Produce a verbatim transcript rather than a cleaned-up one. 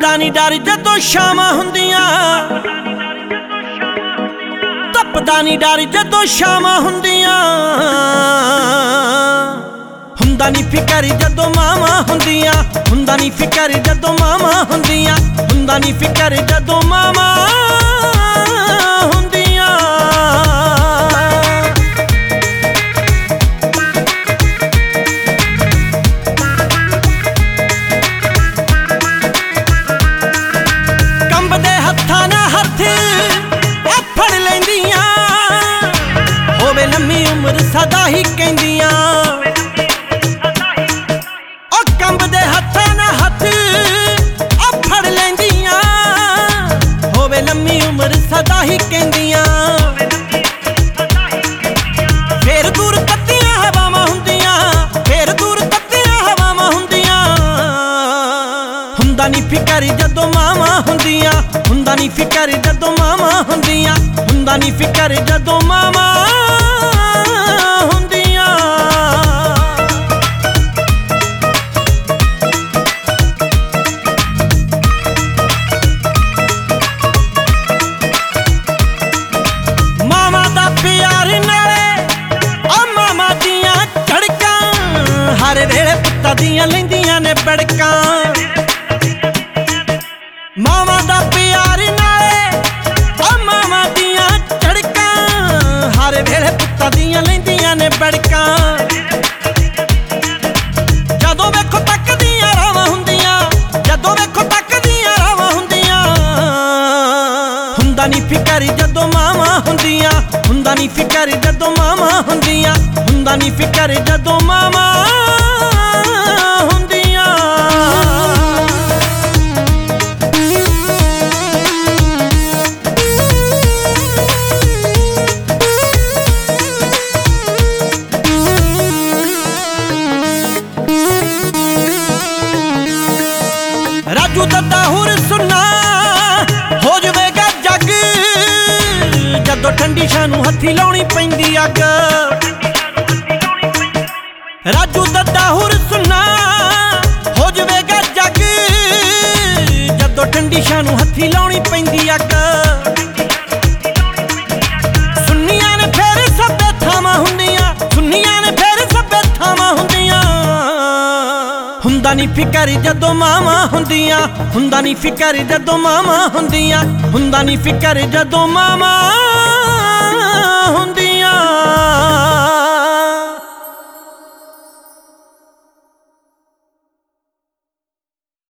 ਧੁੱਪਦਾ ਨੀ ਡਰ ਜਦੋਂ ਸ਼ਾਮਾਂ ਹੁੰਦੀਆਂ, ਧੁੱਪਦਾ ਨੀ ਡਰ ਜਦੋਂ ਸ਼ਾਮਾਂ ਹੁੰਦੀਆਂ। ਹੁੰਦਾ ਨੀ ਫਿਕਰ ਜਦੋਂ ਮਾਵਾਂ ਹੁੰਦੀਆਂ, ਹੁੰਦਾ ਨੀ ਫਿਕਰ ਜਦੋਂ ਮਾਵਾਂ ਹੁੰਦੀਆਂ, ਹੁੰਦਾ ਨੀ ਫਿਕਰ ਜਦੋਂ ਮਾਵਾਂ ਹੁੰਦੀਆਂ। ਕੰਬਦੇ ਹੱਥਾਂ ਨਾਲ ਹੱਥ ਆ ਫੜ ਲੈਂਦੀਆਂ, ਹੋਵੇ ਲੰਮੀ ਉਮਰ ਸਦਾ ਹੀ ਕਹਿੰਦੀਆਂ। ਕੰਬਦੇ ਹੱਥਾਂ ਨਾਲ ਹੱਥ ਆ ਫੜ ਲੈਂਦੀਆਂ, ਹੋਵੇ ਲੰਮੀ ਉਮਰ ਸਦਾ ਹੀ ਕਹਿੰਦੀਆਂ। ਫੇਰ ਦੂਰ ਤੱਤੀਆਂ ਹਵਾਵਾਂ ਹੁੰਦੀਆਂ, ਫੇਰ ਦੂਰ ਤੱਤੀਆਂ ਹਵਾਵਾਂ ਹੁੰਦੀਆਂ। ਹੁੰਦਾ ਨੀ ਫਿਕਰ ਜਦੋਂ ਮਾਵਾਂ ਹੁੰਦੀਆਂ, ਹੁੰਦਾ ਨੀ ਫਿਕਰ ਜਦੋਂ ਮਾਵਾਂ ਹੁੰਦੀਆਂ, ਹੁੰਦਾ ਨੀ ਫਿਕਰ ਜਦੋਂ ਮਾਵਾਂ ਹੁੰਦੀਆਂ। ਹਰ ਵੇਲੇ ਪੁੱਤਾਂ ਦੀਆਂ ਲੈਂਦੀਆਂ ਨੇ ਬੜਕਾਂ, ਮਾਵਾਂ ਦਾ ਪਿਆਰ ਨਾਲੇ ਆ ਮਾਵਾਂ ਦੀਆਂ ਝੜਕਾਂ। ਹਰ ਵੇਲੇ ਪੁੱਤਾਂ ਦੀਆਂ ਲੈਂਦੀਆਂ ਨੇ ਬੜਕਾਂ, ਜਦੋਂ ਵੇਖੋ ਤੱਕਦੀਆਂ ਰਾਵਾਂ ਹੁੰਦੀਆਂ, ਜਦੋਂ ਵੇਖੋ ਤੱਕਦੀਆਂ ਰਾਵਾਂ ਹੁੰਦੀਆਂ। ਹੁੰਦਾ ਨੀ ਫਿਕਰ ਜਦੋਂ ਮਾਵਾਂ ਹੁੰਦੀਆਂ, ਹੁੰਦਾ ਨੀ ਫਿਕਰ ਜਦੋਂ ਮਾਵਾਂ ਹੁੰਦੀਆਂ, ਹੁੰਦਾ ਨੀ ਫਿਕਰ ਜਦੋਂ ਮਾਵਾਂ ਹੁੰਦੀਆਂ। ਰਾਜੂ ਦੱਦਾ ਹੁਰ ਸੁਣਾ ਹੋ ਜਾਵੇਗਾ ਜੱਗ, ਜਦੋਂ ਠੰਡੀ ਛਾਂ ਨੂੰ ਹੱਥੀ ਲਾਉਣੀ ਪੈਂਦੀ ਅੱਗ। ਰਾਜੂ ਦੱਦਾ ਹੁਰ ਸੁਣਾ ਹੋ ਜਾਵੇਗਾ ਜੱਗ, ਜਦੋਂ ਠੰਡੀ ਛਾਂ ਨੂੰ ਹੱਥੀ ਲਾਉਣੀ ਪੈਂਦੀ ਅੱਗ। ਸੁੰਨੀਆਂ ਨੇ ਫੇਰ ਸਭੇ ਥਾਵਾਂ ਹੁੰਦੀਆਂ, ਸੁੰਨੀਆਂ ਨੇ ਫੇਰ ਸਭੇ ਥਾਵਾਂ ਹੁੰਦੀਆਂ। ਹੁੰਦਾ ਨੀ ਫਿਕਰ ਜਦੋਂ ਮਾਵਾਂ ਹੁੰਦੀਆਂ, ਹੁੰਦਾ ਨੀ ਫਿਕਰ ਜਦੋਂ ਮਾਵਾਂ ਹੁੰਦੀਆਂ, ਹੁੰਦਾ ਨੀ ਫਿਕਰ ਜਦੋਂ ਮਾਵਾਂ